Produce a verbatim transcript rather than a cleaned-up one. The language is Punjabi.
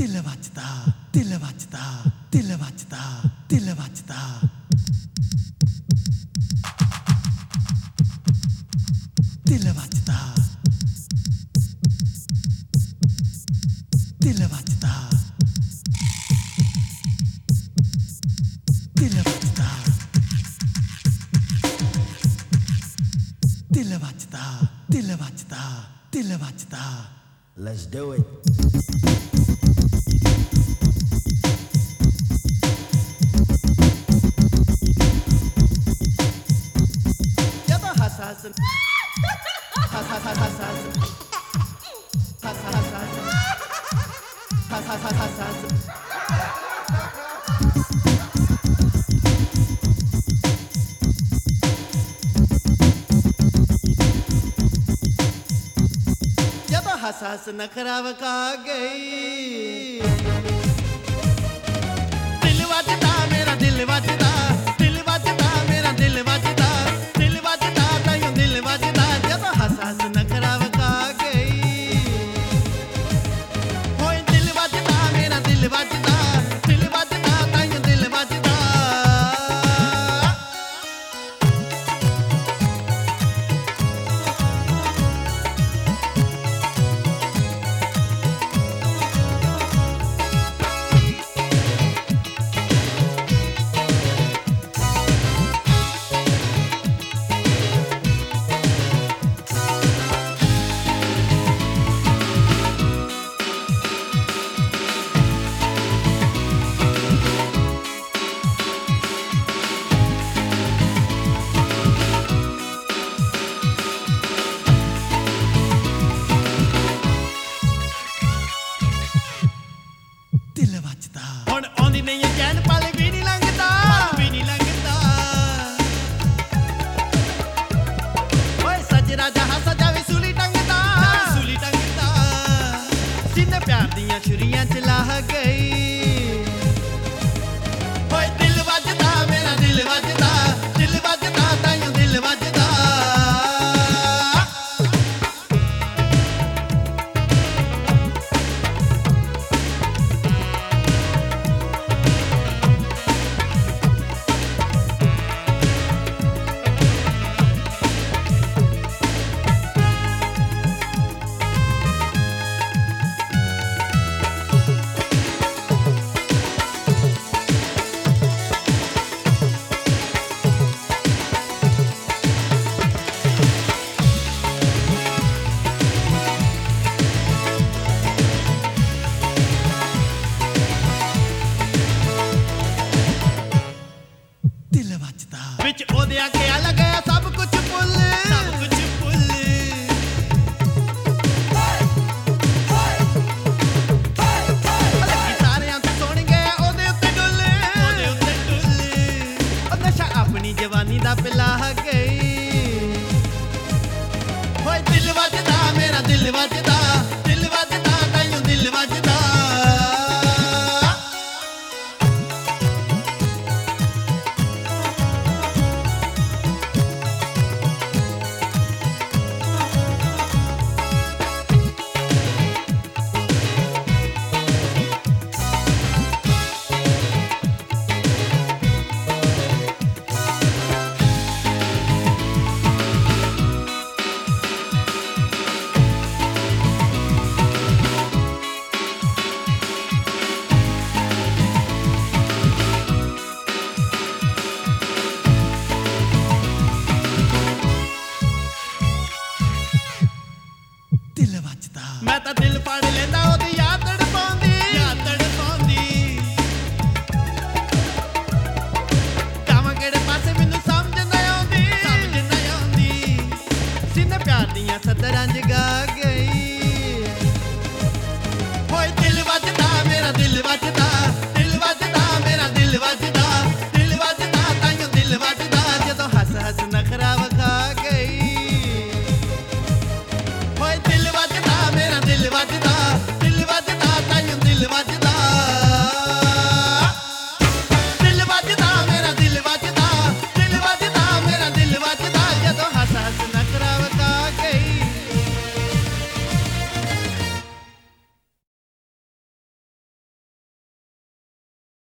ਦਿਲ ਵੱਜਦਾ ਦਿਲ ਵੱਜਦਾ ਦਿਲ ਵੱਜਦਾ ਦਿਲ ਵੱਜਦਾ ਦਿਲ ਵੱਜਦਾ ਦਿਲ ਵੱਜਦਾ ਦਿਲ ਵੱਜਦਾ ਦਿਲ ਵੱਜਦਾ ਦਿਲ ਵੱਜਦਾ ਦਿਲ ਵੱਜਦਾ Let's do it. ਜਦੋਂ ਹੱਸ ਹੱਸ ਹੱਸ ਹੱਸ ਹੱਸ ਹੱਸ ਹੱਸ ਹੱਸ ਹੱਸ ਹੱਸ ਹੱਸ ਹੱਸ ਜਦੋਂ ਹੱਸ ਹੱਸ ਨਖਰਾ ਵਕਾ ਗਈ ਦਿਲ ਵੱਜਦਾ ਮੇਰਾ ਦਿਲ ਵੱਜਦਾ ਦਿਲ ਵੱਜਦਾ ਮੇਰਾ ਦਿਲ ਵੱਜਦਾ ਦਿਲ ਵੱਜਦਾ ਤਾਈਓ ਦਿਲ ਵੱਜਦਾ ਜਦੋਂ ਹੱਸ ਹੱਸ ਨਖਰਾ ਵਕਾ ਗਈ ਹੋਏ ਦਿਲ ਵੱਜਦਾ ਮੇਰਾ ਦਿਲ ਵੱਜਦਾ ਦਿਲ ਵੱਜਦਾ ਤਾਈਓ ਦਿਲ ਵੱਜਦਾ ਦਿਲ ਵੱਜਦਾ ਹੁਣ ਆਉਂਦੀ ਨਹੀਂ ਇਹ ਚੈਨ ਪਲ ਵੀ ਨਹੀਂ ਲੰਘਦਾ ਵੀ ਨਹੀਂ ਲੰਘਦਾ ਓਏ ਸਜਰਾ ਜਹਾ ਸਜਾ ਵੀ ਸੂਲੀ ਟੰਗਦਾ ਸੂਲੀ ਟੰਗਦਾ ਸੀਨੇ ਪਿਆਰ ਦੀਆਂ ਛੁਰੀਆਂ ਚਲਾ ਗਈ ਓਏ ਦਿਲ ਵੱਜਦਾ ਮੇਰਾ ਦਿਲ ਵੱਜਦਾ ਦਿਲ ਵੱਜਦਾ ਤਾਈਓ ਦਿਲ ਵੱਜਦਾ ਦਿਲ ਵੱਜਦਾ ਵਿੱਚ ਉਹਦੇ ਆ ਕੇ ਲਗਾਇਆ ਸਭ ਕੁਝ ਭੁੱਲ ਸਭ ਕੁਝ ਭੁੱਲ ਲੱਗੀ ਸਾਰਿਆਂ ਤੋਂ ਸੋਹਣੀ ਗਿਆ ਉਹਦੇ ਉੱਤੇ ਡੁੱਲ ਉਹਦੇ ਉੱਤੇ ਡੁੱਲ ਉਹ ਨਸ਼ਾ ਆਪਣੀ ਜਵਾਨੀ ਦਾ ਪਿਲਾ ਗਈ ਹੋਏ ਦਿਲ ਵੱਜਦਾ ਮੇਰਾ ਦਿਲ ਵੱਜਦਾ ਦਿਲ ਵੱਜਦਾ ਤਾਈਓ ਦਿਲ ਵੱਜਦਾ ਦਿਲ ਵੱਜਦਾ ਮੈਂ ਤਾਂ ਦਿਲ ਫੜ ਲੈਂਦਾ ਉਹਦੀ ਯਾਦ ਤੜਪਾਉਂਦੀ ਯਾਦ ਤੜਪਾਉਂਦੀ ਕਾਵਾਂ ਕਿਹੜੇ ਪਾਸੇ ਮੈਨੂੰ ਸਮਝ ਨਾ ਆਉਂਦੀ ਸਮਝ ਨਾ ਆਉਂਦੀ ਸੀਨੇ ਪਿਆਰ ਦੀਆਂ ਸੱਤਰਾਂ ਜਗਾ ਕੇ